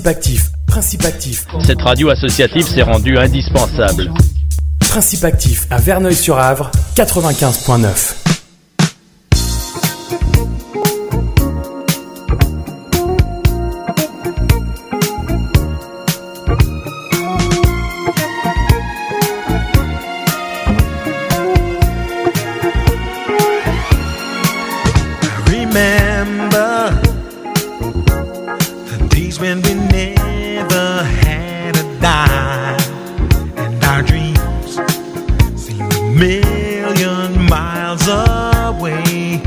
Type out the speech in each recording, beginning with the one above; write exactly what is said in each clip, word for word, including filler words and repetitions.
Principe actif, principe actif. Cette radio associative s'est rendue indispensable. Principe actif à Verneuil-sur-Avre, quatre-vingt-quinze point neuf. Remember the days when we never had a dime, and our dreams seemed a million miles away.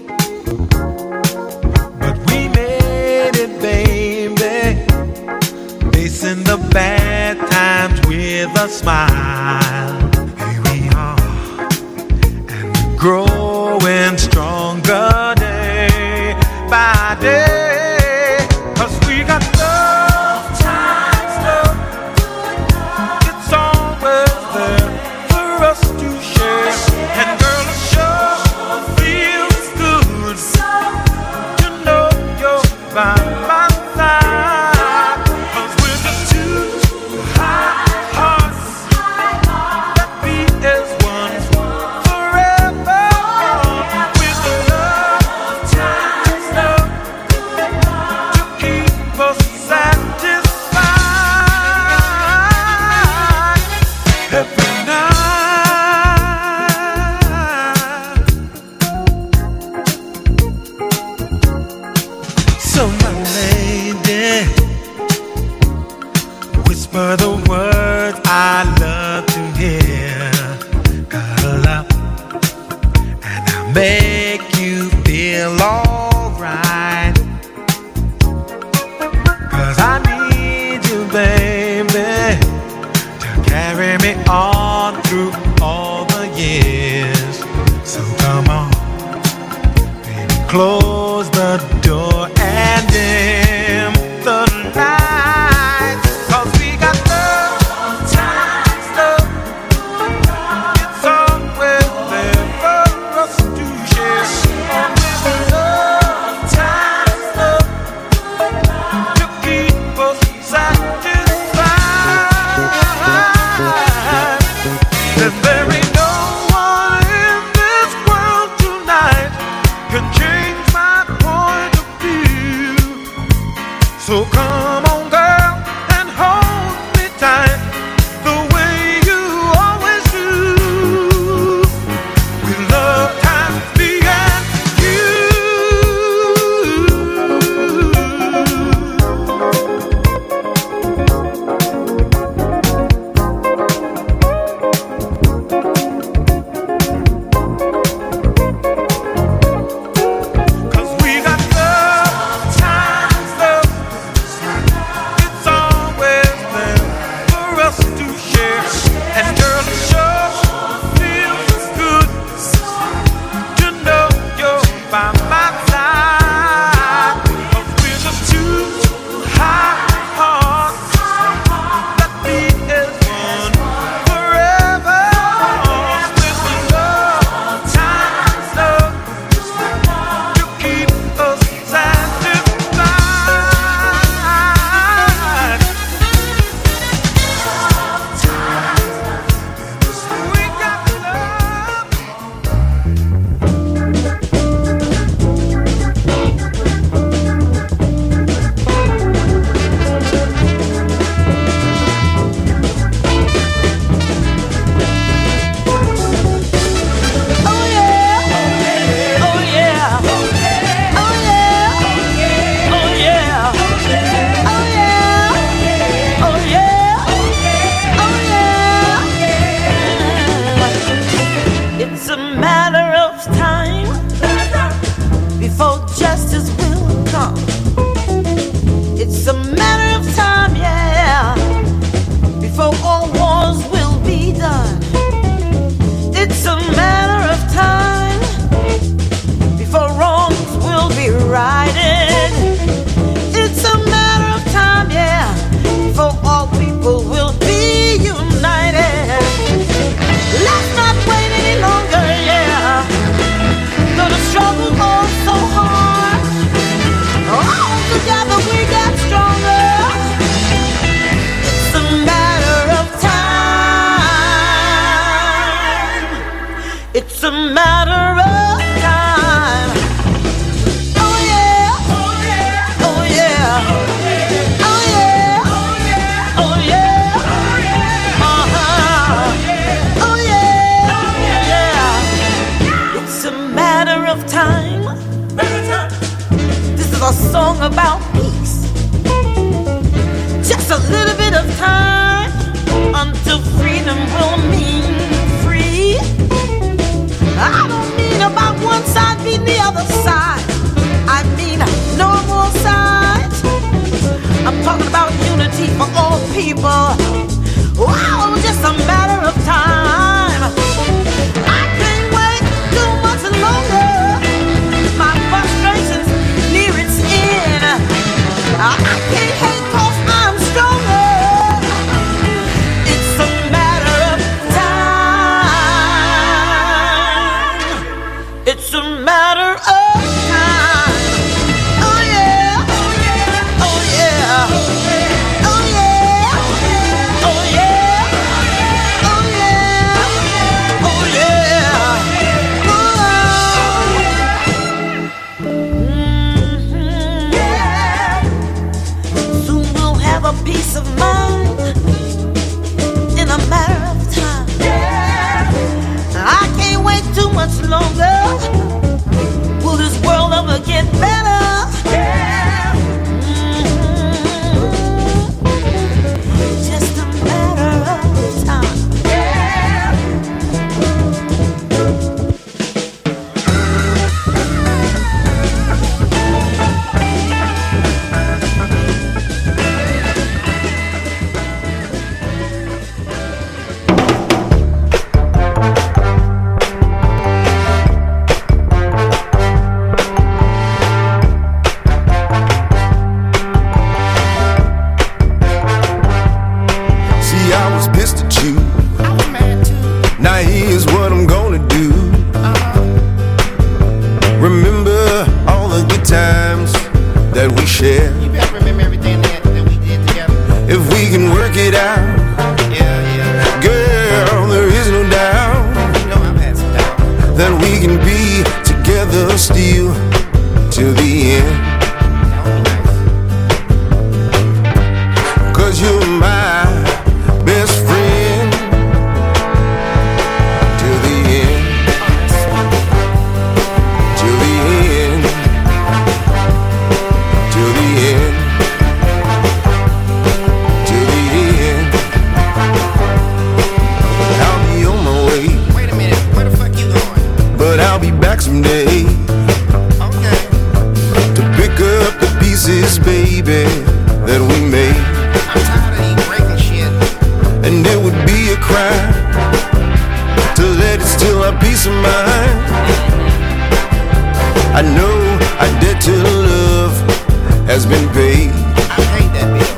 But we made it, baby, facing the bad times with a smile. Here we are, and we're growing stronger day by day, 'cause we got love times love. It's always there for us to share. And girl, it sure feels good to know you're by my side, 'cause we're just two high hearts that beat as one forever. With the love times love to keep us satisfied every night. So my lady, whisper the words I love to hear. Cuddle up and I'll make you feel alright, 'cause I need you, baby, to carry me on through all the years. So come on, baby, close the door and dim the lights, 'cause we got love times love. It's always there for us to share. Oh, with love times love to keep us satisfied. That there ain't no one in this world tonight can change my point of view. So come on, girl, and hold me tight the way you always do. With love times me and you. Cause we got love times love. It's always there for us to share. And girl, it sure feels good to know you're by my side. 'Cause we're just two high hearts that beat as one forever. With the love times love to keep us satisfied. We got love. Oh yeah, oh yeah, oh yeah, oh yeah, oh yeah, oh yeah, oh yeah. It's a matter of time before justice will come. It's a matter of time, yeah, before all wars will be done. It's a matter of time before wrongs will be righted. It's a matter of time, yeah, before all people will be united. Let's not wait any longer, yeah, though the struggle goes so hard. Oh, matter of time. Oh yeah, oh yeah, oh yeah, oh yeah, oh yeah, uh-huh, oh yeah, yeah. It's a matter of time. This is a song about peace. Just a little bit of time until freedom will mean free. I don't mean about one side being the other side. I mean no more sides. I'm talking about unity for all people. Wow, just a matter of time. I can't wait too much longer. My frustration's near its end. I can't hate 'cause I'm stronger. It's a matter of time. It's a matter of time. Oh yeah, oh yeah, oh yeah, oh yeah, oh yeah, oh yeah, oh yeah. Mm-hmm. Yeah. Soon we'll have a peace of mind in a matter of time. Yeah. I can't wait too much longer. Will this world ever get better? Yeah. Mm-hmm. Just a matter of time. Yeah. See, I was pissed at you. Now here's what I'm gonna do. Remember all the good times that we shared. You better remember everything that, that we did together. If we can work it out, Yeah, yeah. girl, there is no doubt You know I've had some doubt. that we can be together still till the end. That would be nice. Cause you're my best friend till the end. Till the end. Till the end. Till the end. I'll be on my way, Wait a minute, where the fuck you going? but I'll be back someday Okay. to pick up the pieces, baby, that we made. I'm tired of you breaking shit. And it would be a crime to let it steal our peace of mind. I know our debt to love has been paid. I paid that bill.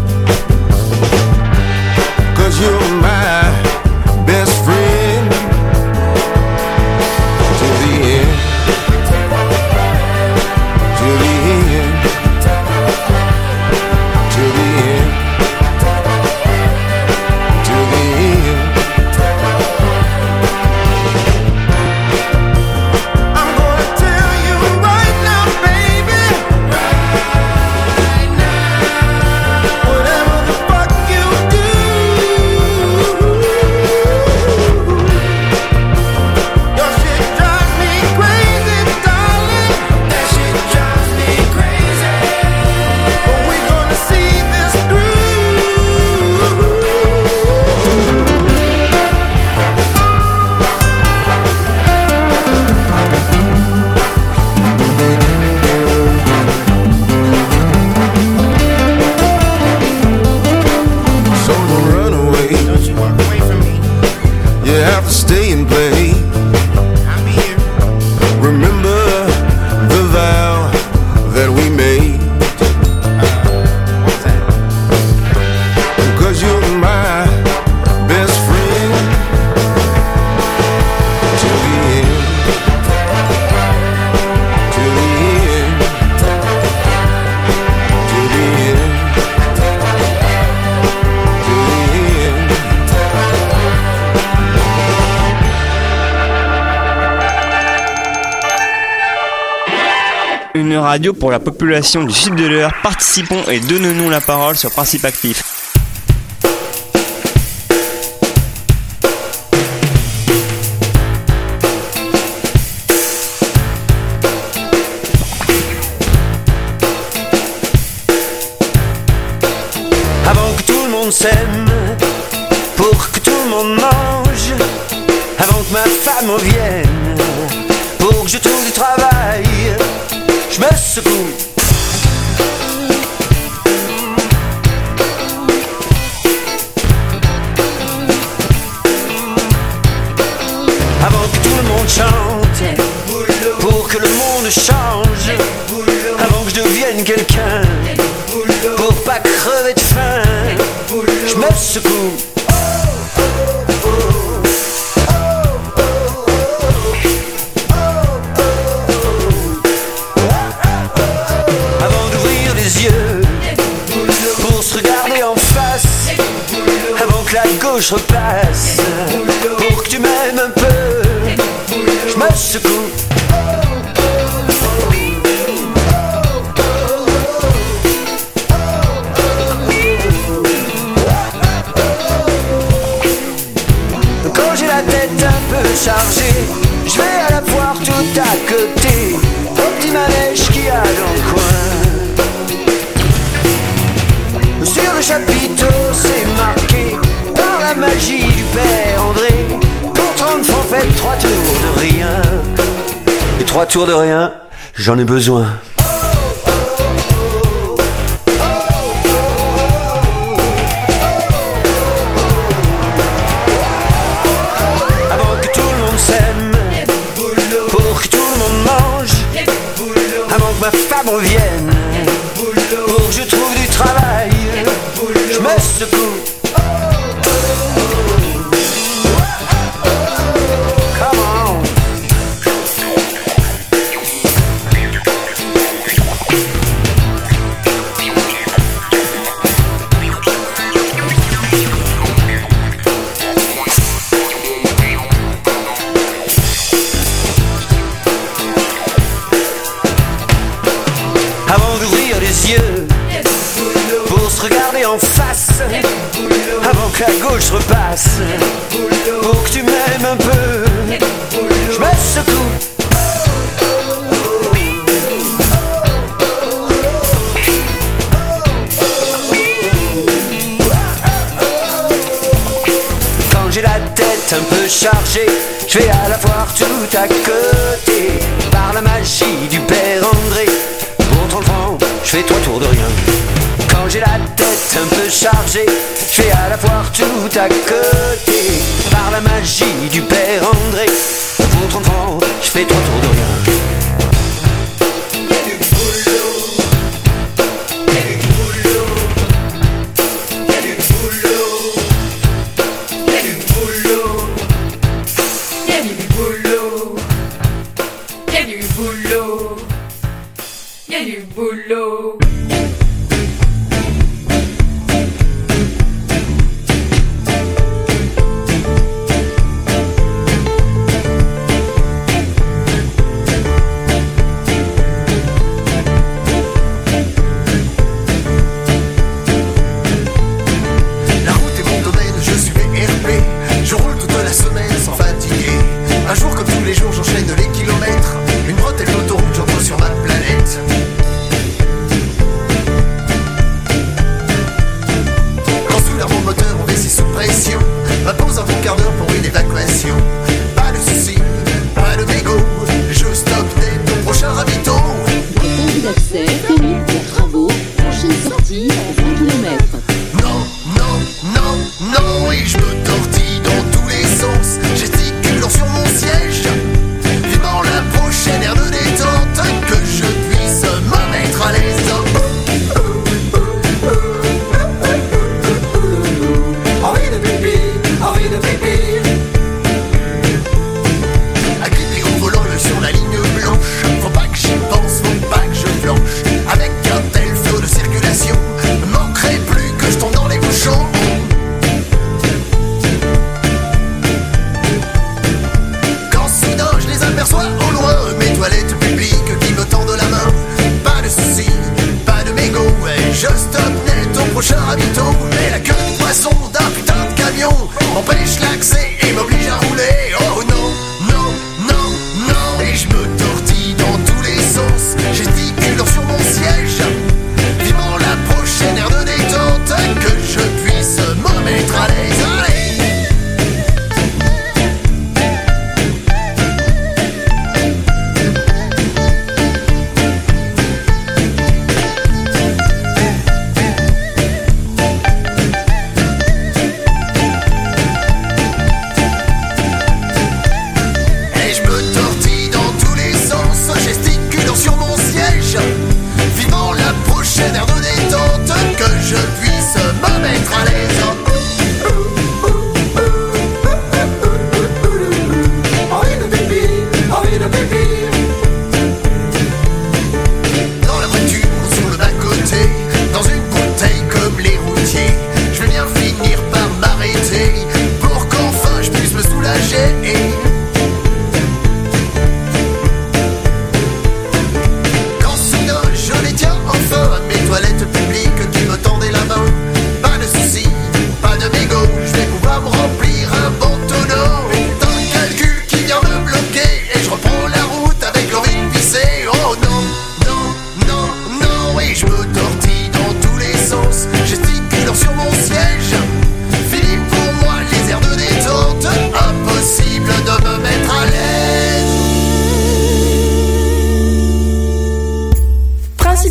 Cause you're my best friend till the end. Till the end. Till the end. Till the end. I'm gonna tell you right now, baby. Right now. Whatever the fuck you do, your shit drives me crazy, darling. That shit drives me crazy. But we're gonna see this through. So don't run away. Don't you walk away from me. You have to stay and play. I'll be here. Remember the vow that we made. What's that? Cause you're my best friend till the end. Till the end. Till the end. Till the end. une radio pour la population du sud de l'Eure. Participons et donnons-nous la parole sur Principe Actif. Avant que tout le monde s'aime, pour que tout le monde mange, avant que ma femme revienne, pour que je trouve du travail, je me secoue. Avant que tout le monde chante, pour que le monde change, avant que je devienne quelqu'un, pour pas crever de faim, je me secoue. Avant d'ouvrir les yeux, pour se regarder en face, avant que la gauche repasse, pour que tu m'aimes un peu, je me secoue. Chargé, je vais à la foire tout à côté, au petit manège qu'il y a dans le coin. Sur le chapiteau c'est marqué, par la magie du père André, pour trente francs faites trois tours de rien. Et trois tours de rien, j'en ai besoin. Ma femme revienne, pour que je trouve du travail, je me secoue. Come on. Avant d'ouvrir les yeux, pour se regarder en face, avant que la gauche repasse, pour que tu m'aimes un peu, je me secoue. Quand j'ai la tête un peu chargée, je vais à la foire tout à côté, par la magie du père André. Pour trente francs, je fais trois tours de rien. Quand j'ai la tête un peu chargée, je vais à la foire tout à côté, par la magie du père André. Pour trente francs, je fais trois tours de rien.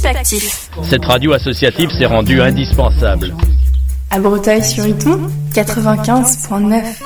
type actif. Cette radio associative s'est rendue indispensable. À Breteuil-sur-Iton, quatre-vingt-quinze virgule neuf.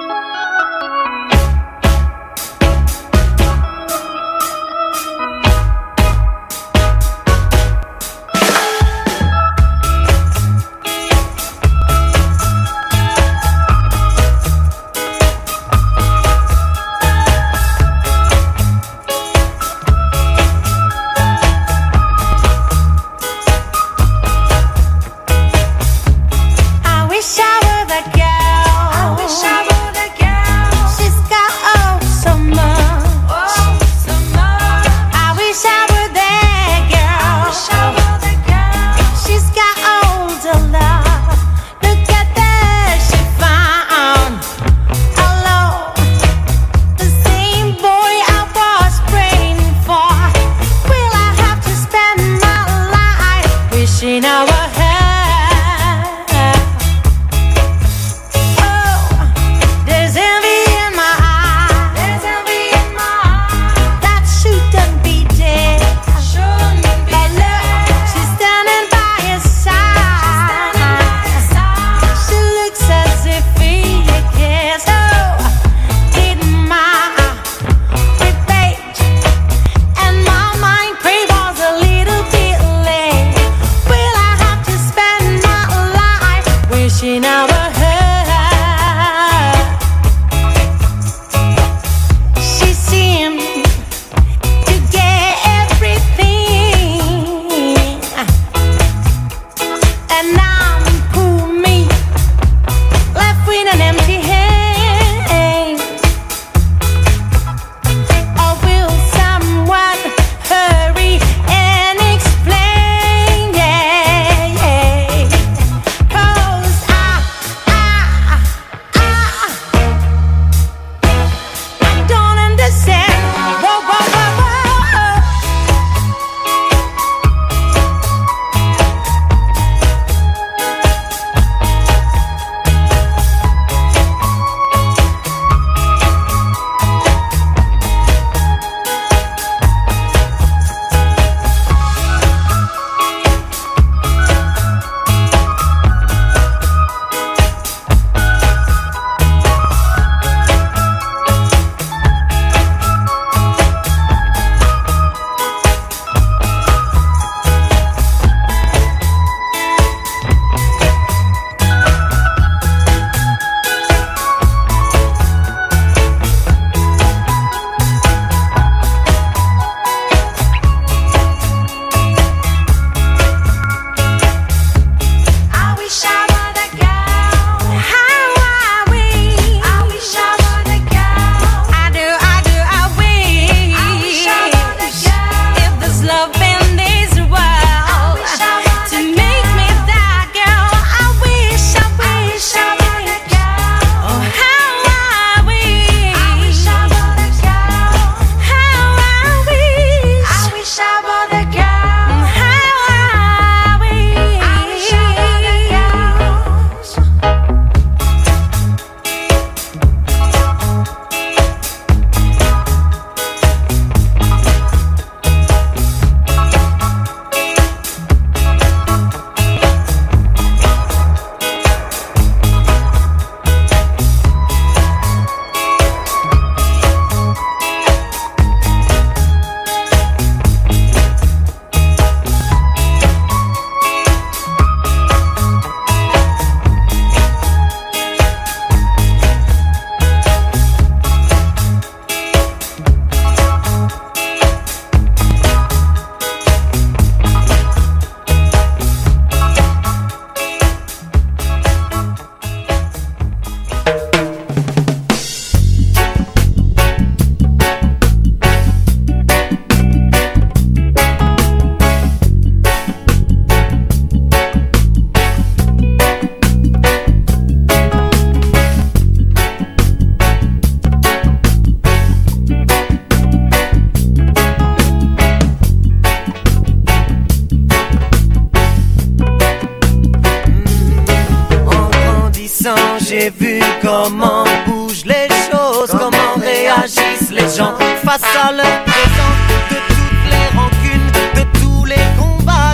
j'ai vu comment bougent les choses, comment réagissent les gens face à leur présent, de toutes les rancunes, de tous les combats.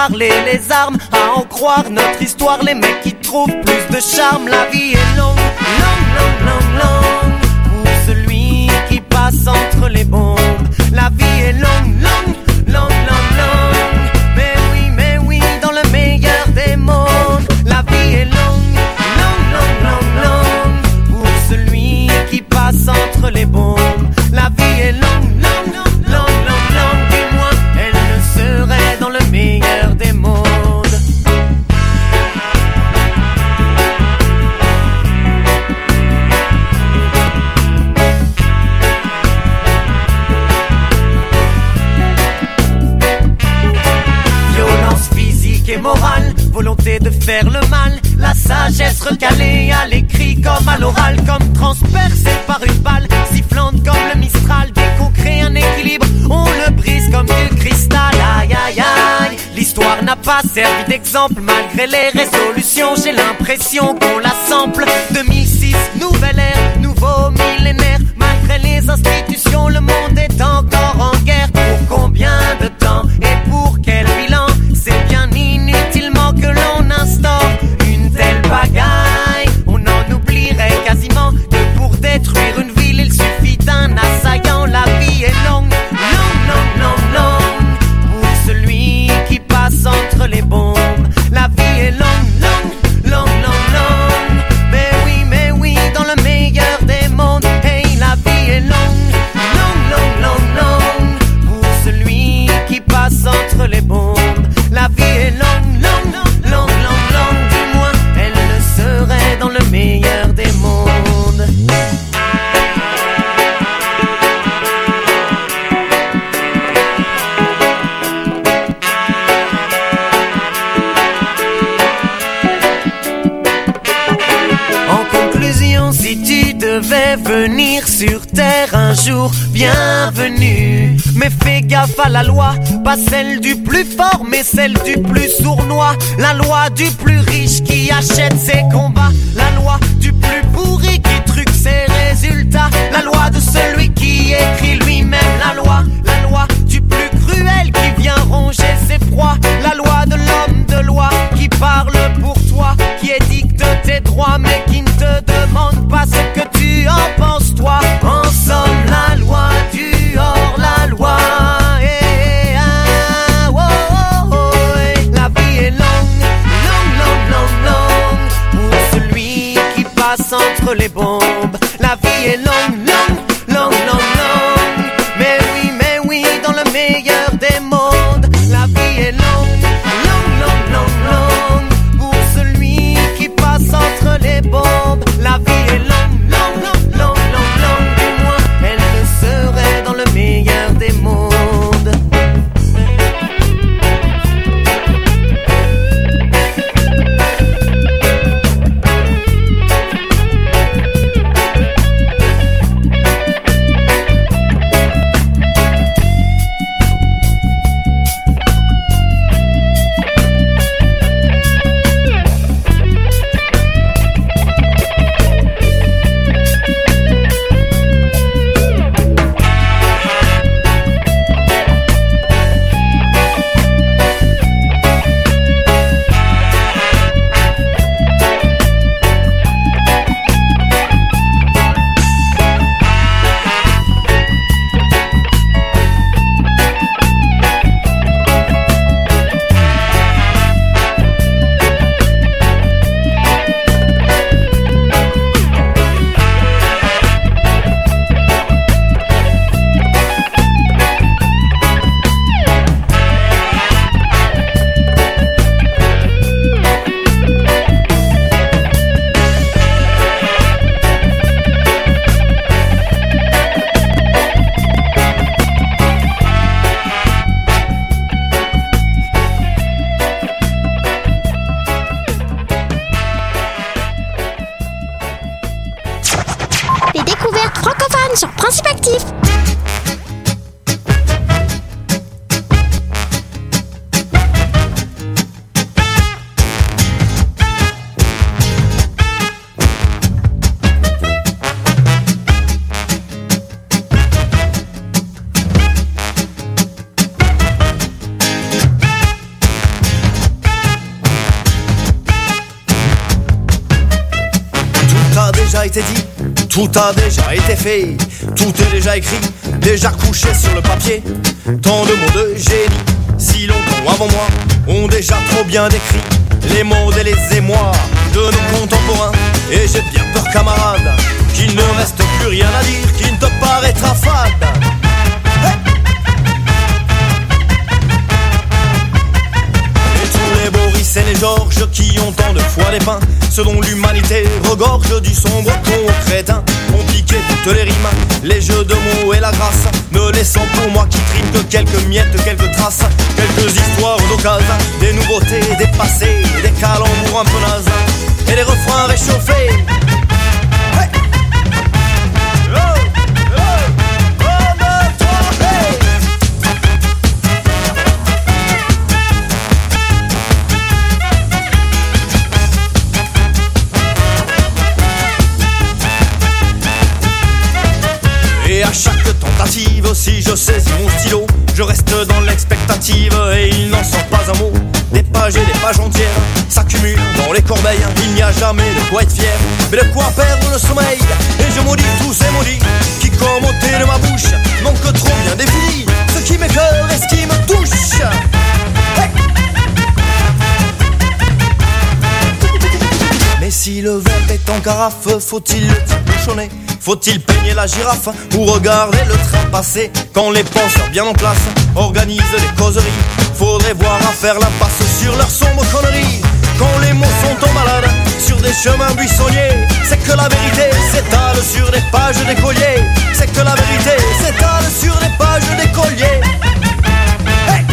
parler les armes, à en croire notre histoire, les mecs qui trouvent plus de charme. La vie est longue, longue, longue, longue, longue, pour celui qui passe entre les bombes. La vie est longue, longue, longue, longue, longue, mais oui, mais oui, dans le meilleur des mondes. La vie est longue, longue, longue, longue, longue, pour celui qui passe entre les bombes. La vie est longue, longue, longue, longue, longue, du moins elle le serait dans le meilleur des mondes. Violence physique et morale, volonté de faire le mal, la sagesse recalée à l'écrit comme à l'oral, comme transpercée par une balle sifflante comme le Mistral. Dès qu'on crée un équilibre, on le brise comme du cristal. Aïe aïe aïe, l'histoire n'a pas servi d'exemple malgré les résolutions. J'ai l'impression qu'on la sample. deux mille six, nouvelle ère, nouveau millénaire. Malgré les institutions, le monde est encore en guerre. Pour combien de temps et pour quel bilan? C'est bien inutilement que l'on instaure une telle bagaille. On en oublierait quasiment que pour détruire une ville, il suffit d'un assaillant. La vie est longue, longue, longue, longue, longue, pour celui qui passe entre les bombes. La vie est longue, longue, longue, longue, longue, mais oui, mais oui, dans le meilleur des mondes. Hey, la vie est longue, longue, longue, longue, longue, pour celui qui passe entre les bombes. La vie est longue, longue, longue, longue, longue, du moins elle le serait dans le meilleur des mondes. En conclusion, si tu devais venir sur terre un jour, bienvenue. Mais fais gaffe à la loi, pas celle du plus fort, mais celle du plus sournois. La loi du plus riche qui achète ses combats. La loi du plus pourri qui truque ses résultats. La loi de celui qui écrit lui-même la loi. La loi du plus cruel qui vient ronger ses proies. La loi de l'homme de loi qui parle pour toi, qui édicte tes droits mais qui ne te demande pas ce que tu en penses toi. En somme, la loi du hors-la-loi. Eh, ah, oh, oh, oh, eh. La vie est longue, longue, longue, longue, longue, pour celui qui passe entre les bombes. La vie est longue, longue, longue, longue, longue, mais oui, mais oui, dans le meilleur des mondes. La vie est longue, longue, longue, longue, longue, pour celui qui passe entre les bombes. La vie est longue, longue, longue, longue, longue, longue, du moins elle le serait dans le meilleur des mondes. déjà été dit, tout a déjà été fait, tout est déjà écrit, déjà couché sur le papier. Tant de mots de génie, si longtemps avant moi, ont déjà trop bien décrit les mots et les émois de nos contemporains. Et j'ai bien peur, camarade, qu'il ne reste plus rien à dire qui ne te paraîtra fade. Hey! Et tous les Boris et les Georges qui ont tant de fois dépeint ce dont l'humanité regorge du sombre con crétin, ont piqué toutes les rimes, les jeux de mots et la grâce, ne laissant pour moi qui trime que quelques miettes, quelques traces, quelques histoires d'occasion, des nouveautés dépassées, des calembours un peu nazes et des refrains réchauffés. Hey! Oh! Oh! Oh! Oh! Hey! Et à chaque tentative, si je saisis mon stylo, je reste dans l'expectative et il n'en sort pas un mot. Des pages et des pages entières s'accumulent dans les corbeilles. Il n'y a jamais de quoi être fier, mais de quoi perdre le sommeil. Et je maudis tous ces maudits qui, comme ôtés de ma bouche, n'ont que trop bien défini ce qui m'écoeure et ce qui me touche. Hey! Mais si le verre est en carafe, faut-il le bouchonner? Faut-il peigner la girafe ou regarder le train passer? Quand les penseurs bien en place organisent des causeries, faudrait voir à faire l'impasse sur leurs sombres conneries. Quand les mots sont en balade sur des chemins buissonniers, c'est que la vérité s'étale sur des pages d'écoliers. C'est que la vérité s'étale sur des pages d'écoliers. Hey!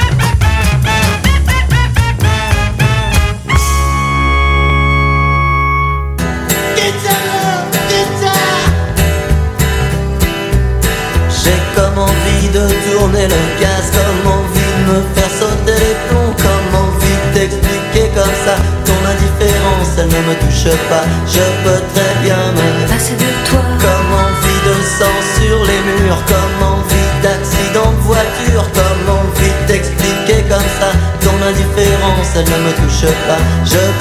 J'ai comme envie de tourner le gaz, comme envie de me faire sauter les plombs, comme envie de t'expliquer comme ça ton indifférence, elle ne me touche pas. Je peux très bien me passer de toi. Comme envie de sang sur les murs, comme envie d'accident de voiture, comme envie de t'expliquer comme ça ton indifférence, elle ne me touche pas. Je